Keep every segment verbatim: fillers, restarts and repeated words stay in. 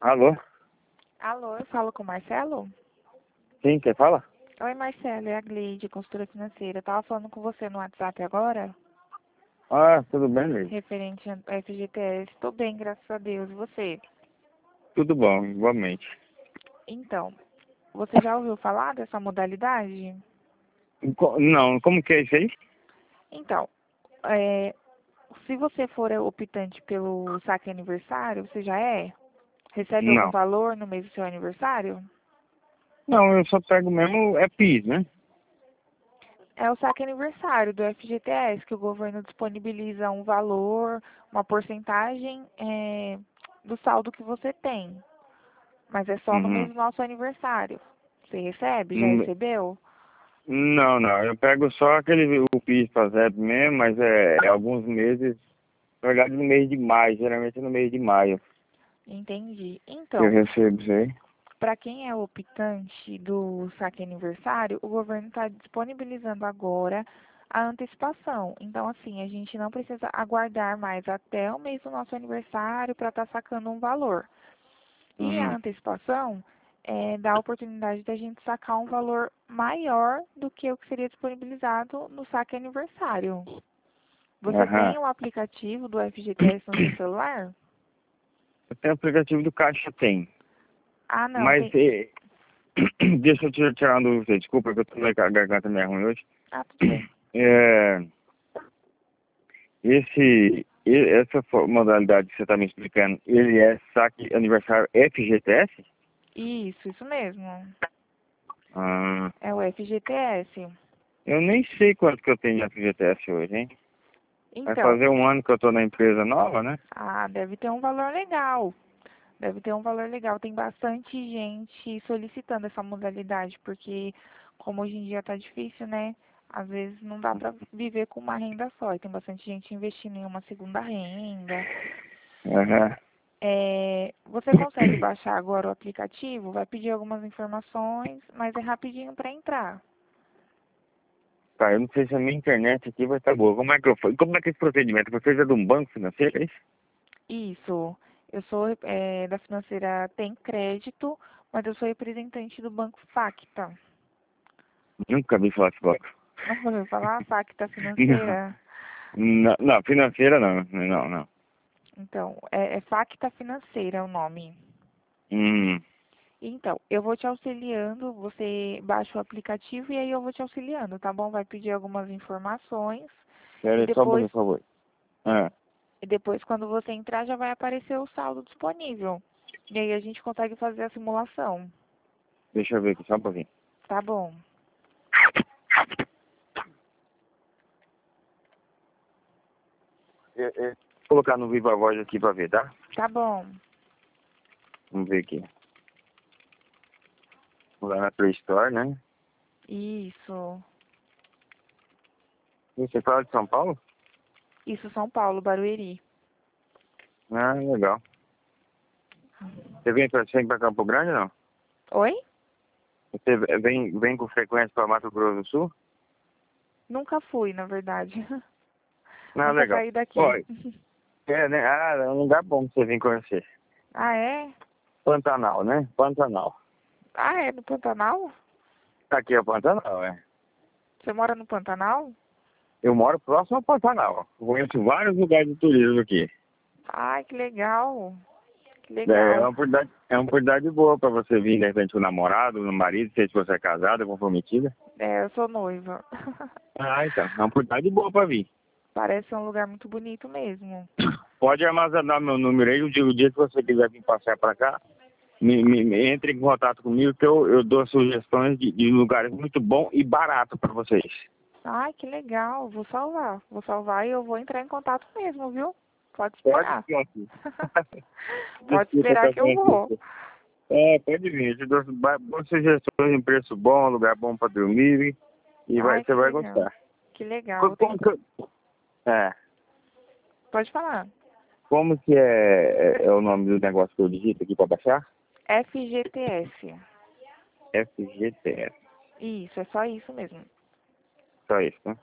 Alô? Alô, eu falo com o Marcelo? Sim, quem fala? Oi, Marcelo, é a Gleide, consultora financeira. Eu tava falando com você no WhatsApp agora, Ah, tudo bem, Luiz? referente ao F G T S. Tô bem, graças a Deus. E você? Tudo bom, igualmente. Então, você já ouviu falar dessa modalidade? Co- Não, como que é isso aí? Então, é, se você for optante pelo saque aniversário, você já é? Recebe algum Não. valor no mês do seu aniversário? Não, eu só pego mesmo, é PIS, né? É o saque aniversário do F G T S, que o governo disponibiliza um valor, uma porcentagem é, do saldo que você tem. Mas é só no mês Uhum. do nosso aniversário. Você recebe? Já Hum, recebeu? Não, não, eu pego só aquele, o PIS para zero mesmo, mas é, é alguns meses, na verdade no mês de maio, geralmente é no mês de maio Entendi. que eu Então, recebo isso aí. para quem é optante do saque aniversário, o governo está disponibilizando agora a antecipação. Então, assim, a gente não precisa aguardar mais até o mês do nosso aniversário para estar sacando um valor. E a Uhum. antecipação é, dá a oportunidade da gente sacar um valor maior do que o que seria disponibilizado no saque aniversário. Você Aham. tem o aplicativo do F G T S no seu celular? Eu tenho o aplicativo do Caixa, tem. Ah, não, Mas, tem. eh, deixa eu te tirar uma dúvida, desculpa que eu tô com a garganta meio ruim hoje. Ah, tudo bem. É, Esse, e- essa fo- modalidade que você está me explicando, ele é saque aniversário F G T S? Isso, isso mesmo. Ah, É o F G T S. eu nem sei quanto que eu tenho de F G T S hoje, hein? Vai Então, fazer um ano que eu tô na empresa nova, né? ah, deve ter um valor legal. Deve ter um valor legal. Tem bastante gente solicitando essa modalidade, porque como hoje em dia tá difícil, né? Às vezes não dá para viver com uma renda só. E tem bastante gente investindo em uma segunda renda. Aham. É, você consegue baixar agora o aplicativo? Vai pedir algumas informações, mas é rapidinho para entrar. Tá, eu não sei se a minha internet aqui vai estar boa. Como é que eu fui? Como é que é esse procedimento? Você é de um banco financeiro, é isso? Isso. Eu sou é, da financeira Tem Crédito, mas eu sou representante do Banco Facta. Nunca vi falar desse banco. Não vou falar Facta Não, Financeira? não, não, financeira não, não, não. Então, é, é Facta Financeira o nome. Hum, Então, eu vou te auxiliando, você baixa o aplicativo e aí eu vou te auxiliando, tá bom? Vai pedir algumas informações Espera e aí só um pouquinho, depois, por favor. Ah, e depois quando você entrar já vai aparecer o saldo disponível. E aí a gente consegue fazer a simulação, deixa eu ver aqui, só um pouquinho. tá bom? É, é, vou colocar no Viva Voz aqui pra ver, tá? Tá bom. Vamos ver aqui. Vou lá na Play Store, né? Isso. Você fala de São Paulo? Isso, São Paulo, Barueri. Ah, legal. Você vem pra, você vem pra Campo Grande, não? Oi? Você vem, vem com frequência pra Mato Grosso do Sul? Nunca fui, na verdade. Ah, Nunca legal. saí daqui. Olha, é, né? Ah, é um lugar bom pra você vir conhecer. Ah, é? Pantanal, né? Pantanal. Ah, é no Pantanal? Aqui é Pantanal, é. Você mora no Pantanal? Eu moro próximo ao Pantanal. Eu conheço vários lugares de turismo aqui. Ai, que legal. Que É é legal. uma oportunidade, é uma oportunidade boa pra você vir, de repente, com o namorado, o marido, se você é casada, comprometida. É, eu sou noiva. Ah, então. É uma oportunidade boa pra vir. Parece um lugar muito bonito mesmo. Pode armazenar meu número aí, o dia, o dia que você quiser vir passear pra cá, me, me- me- entre em contato comigo que eu, eu dou sugestões de, de lugares muito bons e baratos pra vocês. Ai, que legal. Vou salvar. Vou salvar e eu vou entrar em contato mesmo, viu? Pode Pode esperar. vir aqui. Pode Desculpa esperar estar que eu falando vou. isso. É, pode vir. Eu te dou ba- boas sugestões, um preço bom, lugar bom pra dormir e vai, Ai, você que vai legal. gostar. Que legal. Co- Eu tenho... Como, que, é, Pode falar. como que é, é, é o nome do negócio que eu digito aqui pra baixar? F G T S. F G T S. Isso, é só isso mesmo. Só isso, né?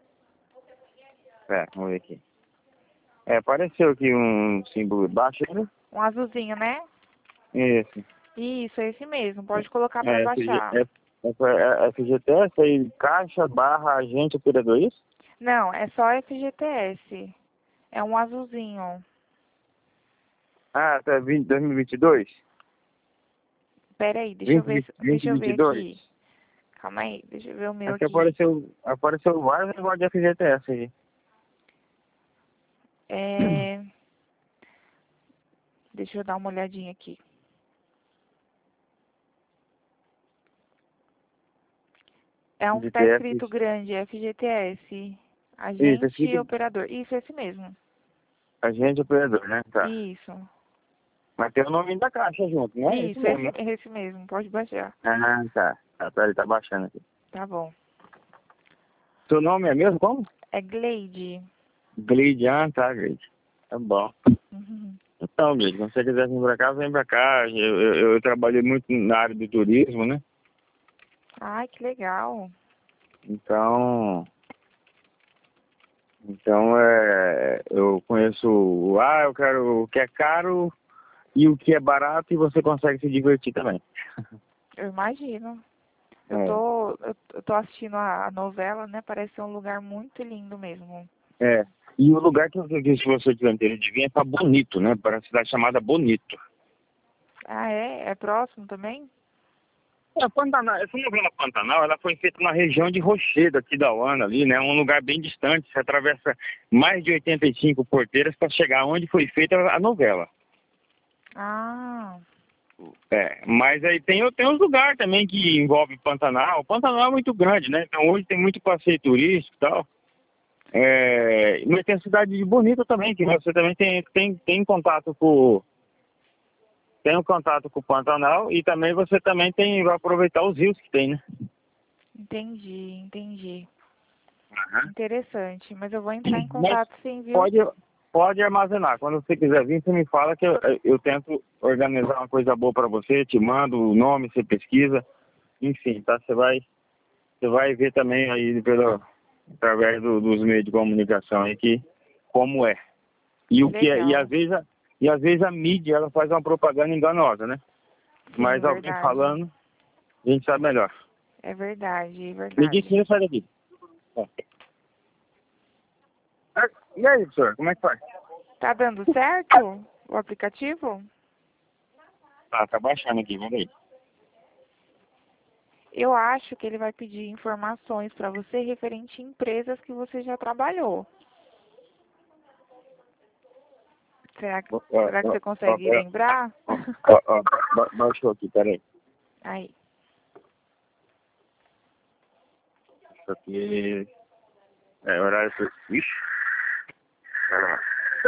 É, vamos ver aqui. É, apareceu aqui um símbolo baixo, né? Um azulzinho, né? Esse. Isso, é esse mesmo. Pode colocar para É, F G, baixar. F, F, é, F G T S aí, caixa barra agente operador, isso? Não, é só F G T S. É um azulzinho. Ah, até vinte, dois mil e vinte e dois? Pera aí, deixa eu vinte, ver, vinte, deixa eu vinte e ver dois? aqui. Calma aí, deixa eu ver o meu Aqui aqui. apareceu, apareceu vários negócios de F G T S aí. É... Deixa eu dar uma olhadinha aqui. É um que tá G T S, escrito grande, F G T S. isso, Agente e escrito operador. Isso, esse mesmo. agente operador, né? Tá. Isso. Mas tem o nome da caixa junto, né? É isso Isso, mesmo, esse, né? esse mesmo. Pode baixar. Ah, tá. Tá, peraí, tá baixando aqui. Tá bom. Seu nome é mesmo como? É Gleide. Gleide, ah, tá, Gleide. Tá bom. Uhum. Então, Gleide, quando você quiser vir pra cá, vem pra cá. Eu, eu, eu trabalhei muito na área do turismo, né? Ai, que legal. Então, então é, eu conheço o ah, eu quero o que é caro e o que é barato e você consegue se divertir também. Eu imagino. Eu É, tô, eu, eu tô assistindo a, a novela, né? Parece ser um lugar muito lindo mesmo. é. E o lugar que eu que se você tiver interesse de vir é pra Bonito, né? Para a cidade chamada Bonito. Ah, é? É próximo também? É, Pantanal, essa novela Pantanal, ela foi feita na região de Rochedo, aqui da Uana, ali, né? Um lugar bem distante. Você atravessa mais de oitenta e cinco porteiras para chegar onde foi feita a novela. Ah, É, mas aí tem, tem uns lugares também que envolve Pantanal. O Pantanal é muito grande, né? Então hoje tem muito passeio turístico e tal. É, mas tem a cidade de Bonito também, que você também tem, tem, tem contato com tem um contato com o Pantanal e também você também tem vai aproveitar os rios que tem, né? entendi, entendi. Aham. Interessante. Mas eu vou entrar em Mas contato sim, viu? pode, pode armazenar. Quando você quiser vir, você me fala que eu, eu tento organizar uma coisa boa para você, te mando o nome, você pesquisa, enfim, tá? Você vai, você vai ver também aí pelo, através do- dos meios de comunicação aí que como é. E Que o que é, e às legal. vezes a, e às vezes a mídia ela faz uma propaganda enganosa, né? Sim, Mas alguém verdade. falando, a gente sabe melhor. É verdade, é Me diz verdade. que sai daqui. Ó. Ah, e aí, senhor, como é que faz? Tá dando certo o aplicativo? Ah, tá baixando aqui, vamos aí. Eu acho que ele vai pedir informações para você referente a empresas que você já trabalhou. Será que, Ó, ó, será que ó, você ó, consegue lembrar? ó, ó, ba- baixou aqui, peraí. Aí. Isso aqui é horário... pro- Ixi, pera lá.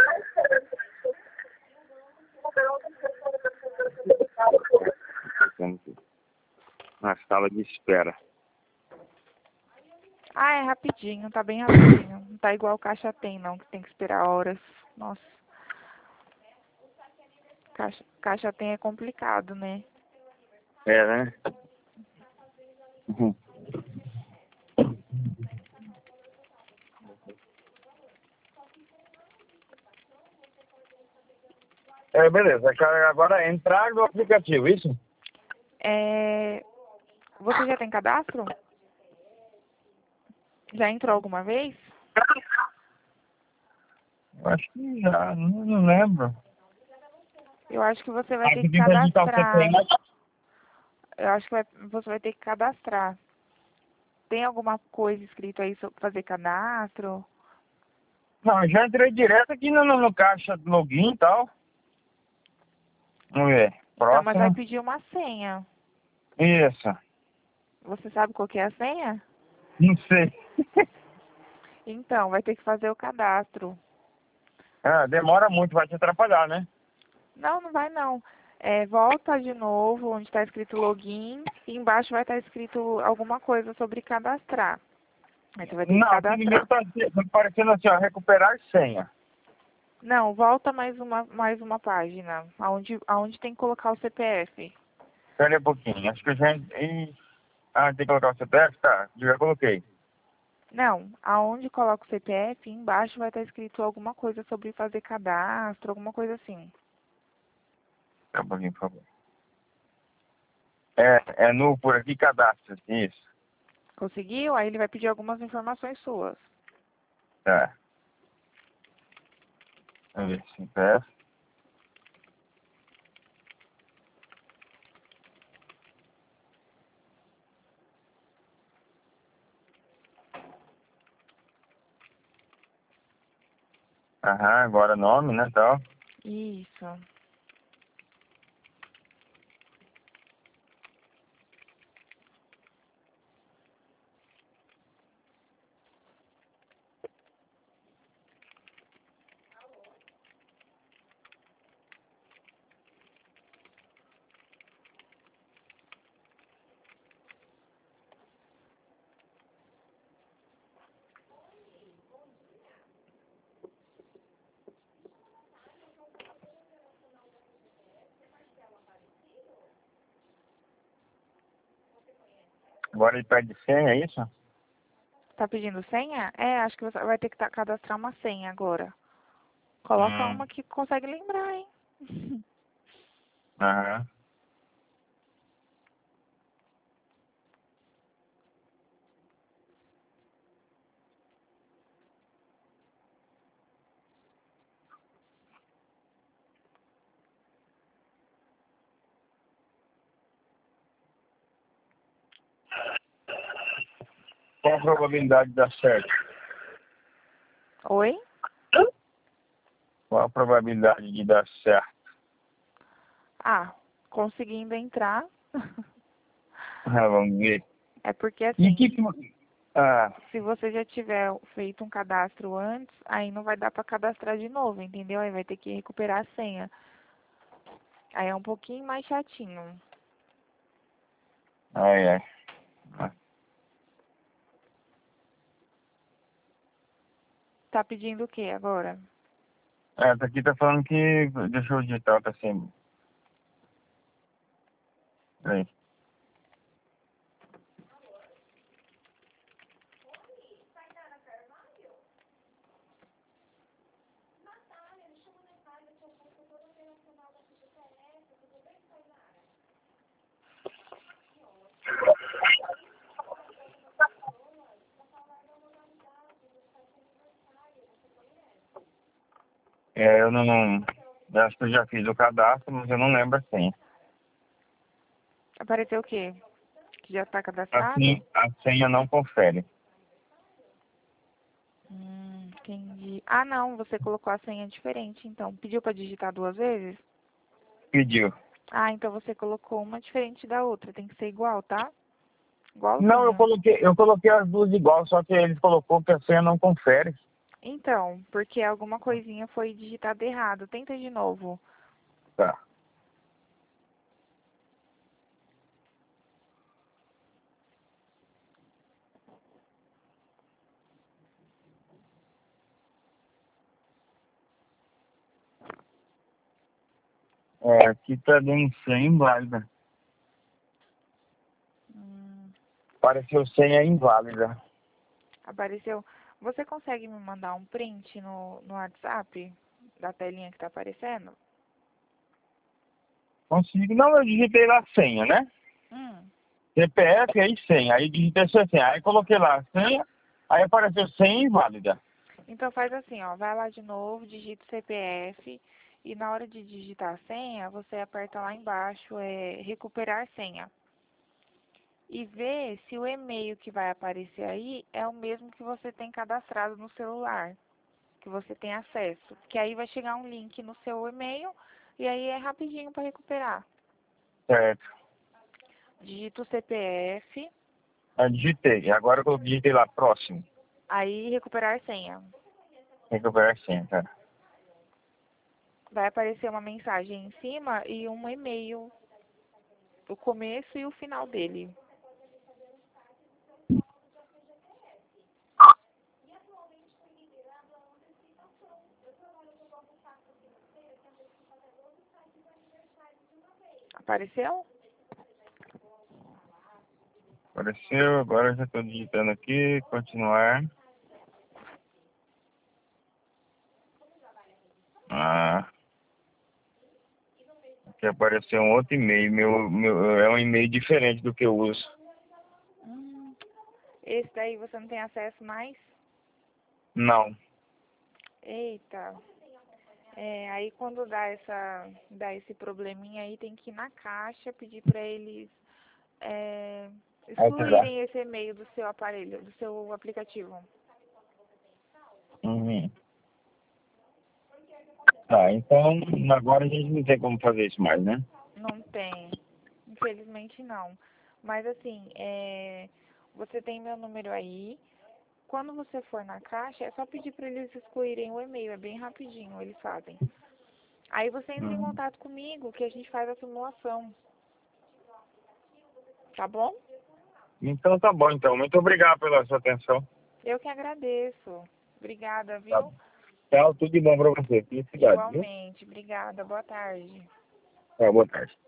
Ficando aqui. Na sala de espera. Ah, é rapidinho, tá bem rapidinho. Não tá igual o caixa tem, não, que tem que esperar horas. Nossa, caixa, caixa tem é complicado, né? É, né? Uhum. É, beleza. Cara, agora é entrar no aplicativo, isso? É, você já tem cadastro? Já entrou alguma vez? Eu acho que já, não, não lembro. Eu acho que você vai ter Aqui que tem que digitar o cadastrar. C P M. Eu acho que vai- você vai ter que cadastrar. Tem alguma coisa escrito aí sobre fazer cadastro? Não, eu já entrei direto aqui no, no, no caixa do login e tal. Vamos ver. Então, mas vai Próximo. pedir uma senha. Isso. Você sabe qual que é a senha? Não sei. Então, vai ter que fazer o cadastro. Ah, demora muito, vai te atrapalhar, né? Não, não vai não. É, volta de novo, onde está escrito login, e embaixo vai estar escrito alguma coisa sobre cadastrar. Aí você vai ter que Não, aqui no meu cadastrar. tá tá aparecendo assim, ó, recuperar senha. Não, volta mais uma, mais uma página, aonde, aonde tem que colocar o C P F. Espera aí um pouquinho, acho que eu já... Ih, ah, tem que colocar o C P F? Tá, já coloquei. Não, aonde coloca o C P F, embaixo vai estar escrito alguma coisa sobre fazer cadastro, alguma coisa assim. Espera um pouquinho, por favor. É, é no por aqui cadastro, isso. Conseguiu? Aí ele vai pedir algumas informações suas. Tá. Vamos ver se peça. Aham, agora nome, né, tal. Isso. Agora ele pede senha, é isso? Tá pedindo senha? É, acho que você vai ter que tá- cadastrar uma senha agora. Coloca Hum. uma que consegue lembrar, hein? Aham. Qual a probabilidade de dar certo? Oi? Qual a probabilidade de dar certo? Ah, conseguindo entrar. Ah, vamos ver. É porque E assim, que... Ah, se você já tiver feito um cadastro antes, aí não vai dar pra cadastrar de novo, entendeu? Aí vai ter que recuperar a senha. Aí é um pouquinho mais chatinho. ai, ai. Ah, Tá pedindo o que agora? essa aqui tá falando que... Deixa eu digitar, tá assim. Peraí. É, eu não... Eu acho que eu já fiz o cadastro, mas eu não lembro a senha. Apareceu o quê? Que já tá cadastrado? Assim, a senha não confere. Hum, entendi. Ah, não, você colocou a senha diferente, então. Pediu pra digitar duas vezes? Pediu. Ah, então você colocou uma diferente da outra. Tem que ser igual, tá? Não, eu Igualzinho. coloquei, eu coloquei as duas igual, só que ele colocou que a senha não confere. Então, porque alguma coisinha foi digitada errado. Tenta de novo. Tá. É, aqui tá dando senha inválida. Hum, Apareceu senha inválida. apareceu. Você consegue me mandar um print no, no WhatsApp da telinha que tá aparecendo? Consigo. Não, eu digitei lá a senha, né? Hum. C P F, aí senha. Aí digitei sua senha. Aí coloquei lá a senha, aí apareceu senha inválida. Então faz assim, ó. Vai lá de novo, digita o C P F e na hora de digitar a senha, você aperta lá embaixo, é recuperar senha. E vê se o e-mail que vai aparecer aí é o mesmo que você tem cadastrado no celular, que você tem acesso. Que aí vai chegar um link no seu e-mail e aí é rapidinho para recuperar. Certo. Digita o C P F, Aí digitei. Agora eu digitei lá próximo. aí recuperar senha. Recuperar a senha, cara. Vai aparecer uma mensagem em cima e um e-mail, o começo e o final dele. Apareceu? Apareceu, agora eu já estou digitando aqui, continuar. Ah, que apareceu um outro e-mail. Meu, meu, é um e-mail diferente do que eu uso. Hum, esse daí você não tem acesso mais? Não. Eita. É, aí quando dá, essa, dá esse probleminha aí, tem que ir na caixa, pedir para eles é, Alterar. excluírem esse e-mail do seu aparelho, do seu aplicativo. Uhum. Tá, então agora a gente não tem como fazer isso mais, né? Não tem, infelizmente não. Mas assim, é, você tem meu número aí. Quando você for na caixa, é só pedir para eles excluírem o e-mail, é bem rapidinho, eles fazem. Aí você entra em Uhum. contato comigo que a gente faz a simulação, tá bom? Então tá bom, então. Muito obrigado pela sua atenção. Eu que agradeço. Obrigada, Tá. viu? Tchau, tudo de bom pra você. Felicidade, viu? Igualmente. Obrigada. Boa tarde. Tá, boa tarde.